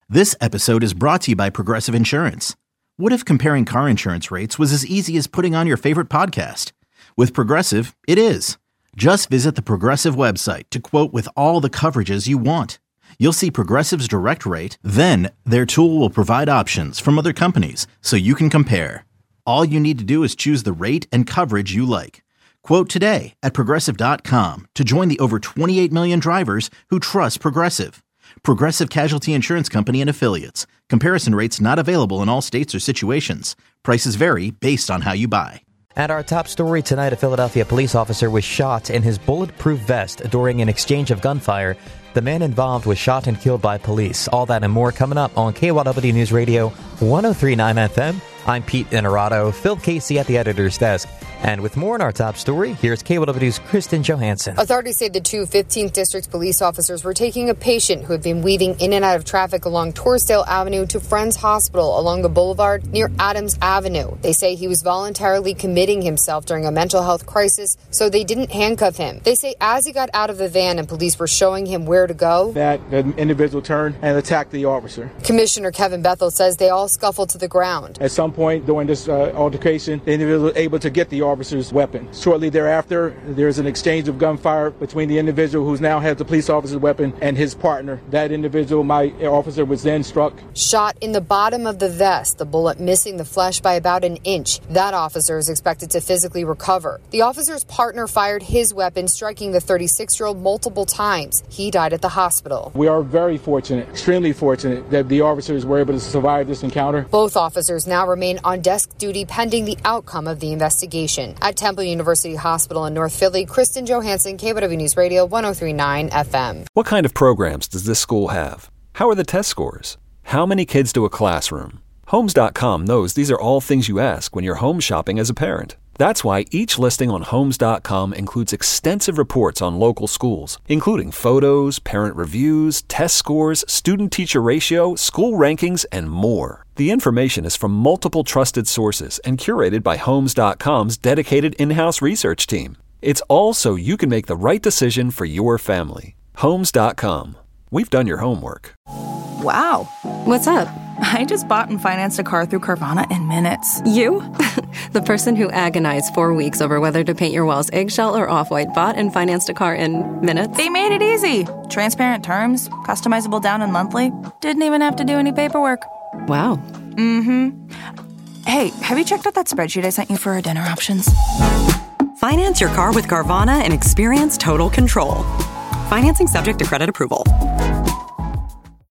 This episode is brought to you by Progressive Insurance. What if comparing car insurance rates was as easy as putting on your favorite podcast? With Progressive, it is. Just visit the Progressive website to quote with all the coverages you want. You'll see Progressive's direct rate, then their tool will provide options from other companies so you can compare. All you need to do is choose the rate and coverage you like. Quote today at Progressive.com to join the over 28 million drivers who trust Progressive. Progressive Casualty Insurance Company and Affiliates. Comparison rates not available in all states or situations. Prices vary based on how you buy. At our top story tonight, a Philadelphia police officer was shot in his bulletproof vest during an exchange of gunfire. The man involved was shot and killed by police. All that and more coming up on KYW News Radio 103.9 FM. I'm Pete Inarato, Phil Casey at the editor's desk. And with more on our top story, here's KYW's Kristen Johansson. Authorities say the two 15th District police officers were taking a patient who had been weaving in and out of traffic along Torresdale Avenue to Friends Hospital along the boulevard near Adams Avenue. They say he was voluntarily committing himself during a mental health crisis, so they didn't handcuff him. They say as he got out of the van and police were showing him where to go, that individual turned and attacked the officer. Commissioner Kevin Bethel says they all scuffled to the ground. At some point during this altercation, the individual was able to get the officer's weapon. Shortly thereafter, there's an exchange of gunfire between the individual who now has the police officer's weapon and his partner. That individual, my officer, was then struck. Shot in the bottom of the vest, the bullet missing the flesh by about an inch. That officer is expected to physically recover. The officer's partner fired his weapon, striking the 36-year-old multiple times. He died at the hospital. We are very fortunate, extremely fortunate, that the officers were able to survive this encounter. Both officers now remain on desk duty pending the outcome of the investigation. At Temple University Hospital in North Philly, Kristen Johansson, KYW News Radio 103.9 FM. What kind of programs does this school have? How are the test scores? How many kids do a classroom? Homes.com knows these are all things you ask when you're home shopping as a parent. That's why each listing on Homes.com includes extensive reports on local schools, including photos, parent reviews, test scores, student-teacher ratio, school rankings, and more. The information is from multiple trusted sources and curated by Homes.com's dedicated in-house research team. It's all so you can make the right decision for your family. Homes.com. We've done your homework. Wow. What's up? I just bought and financed a car through Carvana in minutes. You? The person who agonized 4 weeks over whether to paint your walls eggshell or off-white bought and financed a car in minutes? They made it easy. Transparent terms, customizable down and monthly. Didn't even have to do any paperwork. Wow. Mm-hmm. Hey, have you checked out that spreadsheet I sent you for our dinner options? Finance your car with Carvana and experience total control. Financing subject to credit approval.